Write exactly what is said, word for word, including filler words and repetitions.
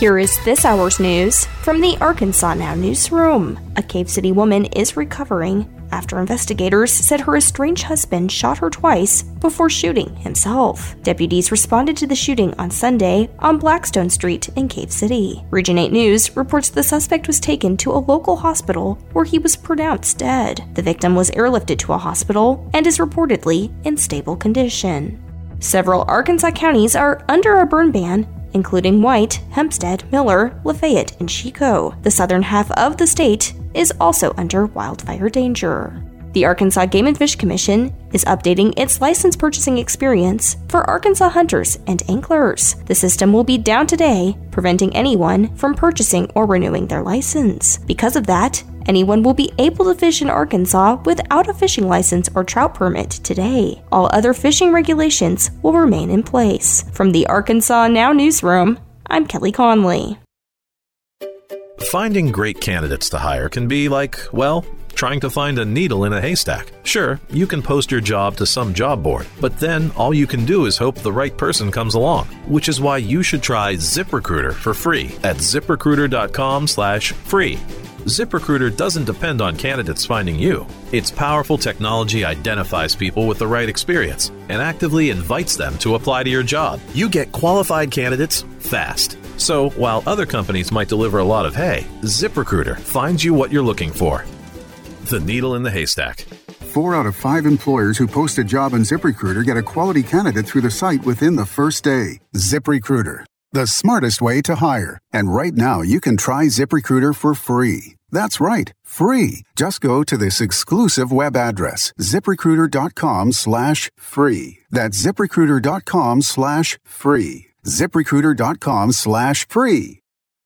Here is this hour's news from the Arkansas Now newsroom. A Cave City woman is recovering after investigators said her estranged husband shot her twice before shooting himself. Deputies responded to the shooting on Sunday on Blackstone Street in Cave City. Region eight News reports the suspect was taken to a local hospital where he was pronounced dead. The victim was airlifted to a hospital and is reportedly in stable condition. Several Arkansas counties are under a burn ban, including White, Hempstead, Miller, Lafayette, and Chico. The southern half of the state is also under wildfire danger. The Arkansas Game and Fish Commission is updating its license purchasing experience for Arkansas hunters and anglers. The system will be down today, preventing anyone from purchasing or renewing their license. Because of that, anyone will be able to fish in Arkansas without a fishing license or trout permit today. All other fishing regulations will remain in place. From the Arkansas Now newsroom, I'm Kelly Conley. Finding great candidates to hire can be like, well, trying to find a needle in a haystack. Sure, you can post your job to some job board, but then all you can do is hope the right person comes along, which is why you should try ZipRecruiter for free at ZipRecruiter.com slash free. ZipRecruiter doesn't depend on candidates finding you. Its powerful technology identifies people with the right experience and actively invites them to apply to your job. You get qualified candidates fast. So, while other companies might deliver a lot of hay, ZipRecruiter finds you what you're looking for. The needle in the haystack. Four out of five employers who post a job on ZipRecruiter get a quality candidate through the site within the first day. ZipRecruiter, the smartest way to hire. And right now, you can try ZipRecruiter for free. That's right, free. Just go to this exclusive web address, ZipRecruiter.com slash free. That's ZipRecruiter.com slash free. ZipRecruiter.com slash free.